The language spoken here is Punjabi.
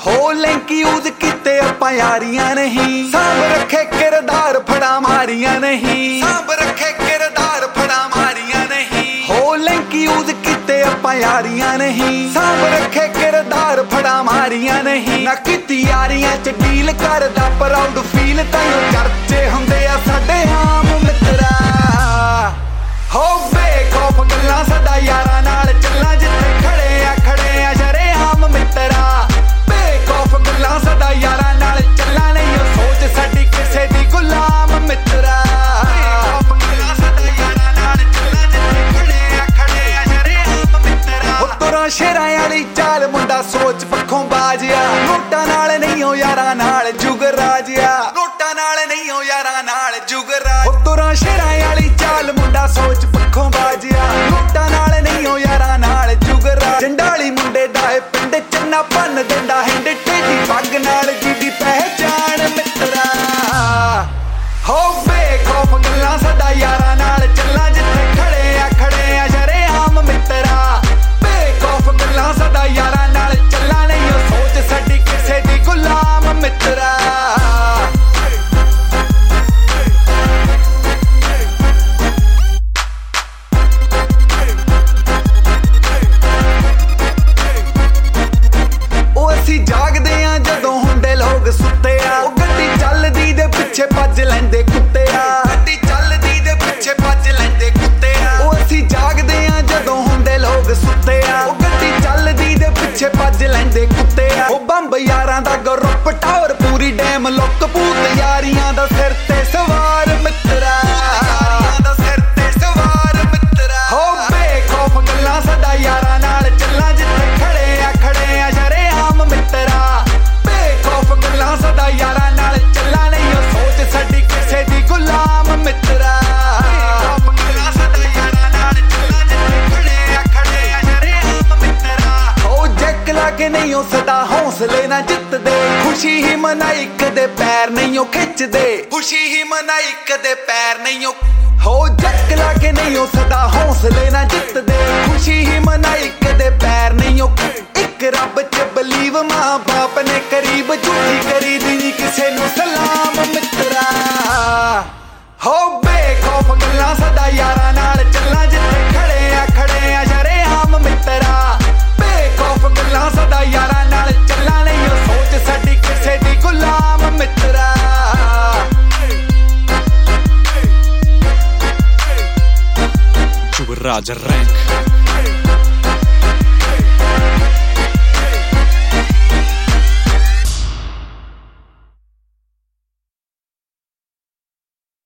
ਹੋ ਲੈਂਕੀ ਯੂਜ਼ ਕੀਤੇ ਆਪਾਂ ਯਾਰੀਆਂ ਨਹੀਂ, ਸਾਂਭ ਰੱਖੇ ਕਿਰਦਾਰ ਫੜਾ ਮਾਰੀਆਂ ਨਹੀਂ, ਸਾਂਭ ਰੱਖੇ ਕਿਰਦਾਰ ਫੜਾ ਮਾਰੀਆਂ ਨਹੀਂ। ਹੋ ਲੈਂਕੀ ਯੂਜ਼ ਕੀਤੇ ਆਪਾਂ ਯਾਰੀਆਂ ਨਹੀਂ, ਸਾਂਭ ਰੱਖੇ ਕਿਰਦਾਰ ਫੜਾ ਮਾਰੀਆਂ ਨਹੀਂ। ਨਾ ਕੀਤੀ ਯਾਰੀਆਂ ਚ ਡੀਲ ਕਰਦਾ ਪ੍ਰਾਊਡ ਫੀਲ, ਤਾਈਓ ਚਰਚੇ ਹੁੰਦੇ ਆ ਸਾਡੇ ਆਮ ਮਿੱਤਰਾ। ਹੋ ਬੇਖੌਫ ਗੱਲਾਂ ਸਾਡਾ ਯਾਰਾਂ ਨਾਲ ਚੱਲਾਂ, ਜਿੱਥੇ ਖੜੇ ਆ ਸ਼ਰੇਆਮ ਮਿੱਤਰਾ। ਬੇਖੌਫ ਗੱਲਾਂ ਸਾਡਾ ਯਾਰਾਂ ਨਾਲ ਚੱਲਾਂ, ਨਹੀਂ ਉਹ ਸੋਚ ਸਾਡੀ ਕਿਸੇ ਦੀ ਗੁਲਾਮ ਮਿੱਤਰਾ। ਬੇਖੌਫ ਗੱਲਾਂ ਸਾਡਾ ਯਾਰਾਂ ਨਾਲ ਚੱਲਾਂ, ਜਿੱਥੇ ਖੜੇ ਆ ਸ਼ਰੇਆਮ ਮਿੱਤਰਾ। ਉਹ ਤੁਰਾਂ ਸ਼ੇਰਾਂ ਵਾਲੀ ਚਾਲ ਮੁੰਡਾ ਸੋਚ ਪੱਖੋਂ ਬਾਜਿਆ, ਨੋਟਾਂ ਨਾਲ ਨਹੀਂ ਉਹ ਯਾਰਾਂ ਨਾਲ ਜੁਗਰਾਜਿਆ, ਨੋਟਾਂ ਨਾਲ ਨਹੀਂ ਉਹ ਯਾਰਾਂ ਨਾਲ ਜੁਗਰਾਜ। ਉਹ ਤੁਰਾਂ ਸ਼ੇਰਾਂ ਵਾਲੀ ਚਾਲ ਮੁੰਡਾ ਸੋਚ ਪੱਖੋਂ ਬਾਜਿਆ, ਨੋਟਾਂ ਨਾਲ ਨਹੀਂ ਉਹ ਯਾਰਾਂ ਨਾਲ ਜੁਗਰਾਜ। ਜੰਡਾਲੀ ਮੁੰਡੇ ਦਾ ਇਹ ਪਿੰਡ ਚੰਨਾ ਭੰਨ ਦਿੰਦਾ ਹਿੰਡ, ਟੇਢੀ ਪੱਗ ਨਾਲ ਜਿਹਦੀ ਪਹਿਚਾਣ ਮਿੱਤਰਾ। ਹੋ ਬੇਖੌਫ ਗੱਲਾਂ ਸਾਡਾ ਯਾਰਾਂ ਨਾਲ ਚੱਲਾਂ, ਜਿੱਥੇ ਖੜੇ ਆ ਸ਼ਰੇਆਮ ਮਿੱਤਰਾ। ਬੇਖੌਫ ਗੱਲਾਂ ਸਾਡਾ ਯਾਰਾਂ ਨਾਲ ਚੱਲਾਂ, ਨਹੀਂ ਉਹ ਸੋਚ ਸਾਡੀ ਕਿਸੇ ਦੀ ਗੁਲਾਮ ਮਿੱਤਰਾ। ਜਾਗਦੇ ਆ ਜਦੋਂ ਹੁੰਦੇ ਲੋਕ ਸੁੱਤੇ ਆ, ਉਹ ਗੱਡੀ ਚੱਲਦੀ ਦੇ ਪਿੱਛੇ ਭੱਜ ਲੈਂਦੇ ਕੁੱਤੇ ਆ, ਗੱਡੀ ਚੱਲਦੀ ਦੇ ਪਿੱਛੇ ਭੱਜ ਲੈਂਦੇ ਕੁੱਤੇ ਆ। ਉਹ ਅਸੀਂ ਜਾਗਦੇ ਆ ਜਦੋਂ ਹੁੰਦੇ ਲੋਕ ਸੁੱਤੇ ਆ, ਉਹ ਗੱਡੀ ਚੱਲਦੀ ਦੇ ਪਿੱਛੇ ਭੱਜ ਲੈਂਦੇ ਕੁੱਤੇ ਆ। ਉਹ ਬੰਬ ਯਾਰਾਂ ਦਾ ਗਰੁੱਪ ਟਾਵਰ ਪੂਰੀ ਡੈਮ ਲੁੱਕ, ਭੂਤ ਯਾਰੀਆਂ ਦਾ ਸਿਰ ਤੇ ਸਵਾਰ ਮਿੱਤਰਾ, ਯਾਰੀਆਂ ਦਾ ਸਿਰ ਤੇ ਸਵਾਰ ਮਿੱਤਰਾ। ਹੋ ਬੇਖੌਫ ਗੱਲਾਂ ਸਾਡਾ ਯਾਰਾਂ ਨਾਲ ਚੱਲਾਂ, ਜਿੱਥੇ ਖੜੇ ਆ ਸ਼ਰੇਆਮ ਮਿੱਤਰਾ। ਬੇਖੌਫ ਗੱਲਾਂ ਸਾਡਾ ਯਾਰਾਂ ਨਾਲ ਚੱਲਾਂ, ਨਹੀਂ ਉਹ ਸੋਚ ਸਾਡੀ ਕਿਸੇ ਦੀ ਗੁਲਾਮ ਮਿੱਤਰਾ। ਬੇਖੌਫ ਗੱਲਾਂ ਸਾਡਾ ਯਾਰਾਂ ਨਾਲ ਚੱਲਾਂ, ਜਿੱਥੇ ਖੜੇ ਆ ਸ਼ਰੇਆਮ ਮਿੱਤਰਾ। ਹੋ ਜੱਕ ਲਾ ਕੇ ਨਹੀਂ ਉਹ ਸਦਾ ਹੌਸਲੇ ਨਾ ਜਿੱਤਦੇ, ਖੁਸ਼ੀ ਹੀ ਮਨਾਈ ਕਦੇ ਪੈਰ ਨਹੀਂ ਉਹ ਖਿੱਚਦੇ, ਖੁਸ਼ੀ ਹੀ ਮਨਾਈ ਕਦੇ ਪੈਰ ਨਹੀਂ ਉਹ। ਹੋ ਜੱਕ ਲਾ ਕੇ ਨਹੀਂ ਉਹ ਸਦਾ ਹੌਸਲੇ ਨਾ ਜਿੱਤਦੇ, ਖੁਸ਼ੀ ਹੀ ਮਨਾਈ ਕਦੇ ਪੈਰ ਨਹੀਂ ਉਹ। ਇੱਕ ਰੱਬ ਚ ਬਲੀਵ ਮਾਂ ਬਾਪ ਨੇ ਕਰੀਬ, ਝੂਠੀ ਕਰੀਦੀ ਨਹੀਂ ਕਿਸੇ ਨੂੰ ਸਲਾਮ ਮਿੱਤਰਾ। ਹੋ ਬੇਖੌਫ ਗੱਲਾਂ ਸਾਡਾ ਯਾਰਾਂ ਨਾਲ ਚੱਲਾਂ, ਜਿੱਥੇ ਖੜੇ ਆ ਸ਼ਰੇਆਮ ਮਿੱਤਰਾ। ਬੇਖੌਫ ਗੱਲਾਂ ਸਾਡਾ ਯਾਰਾਂ ਨਾਲ ਚੱਲਾਂ, ਨਹੀਂ ਉਹ ਸੋਚ ਸਾਡੀ ਕਿਸੇ ਦੀ ਗੁਲਾਮ ਮਿੱਤਰਾ। Jugaraj Rank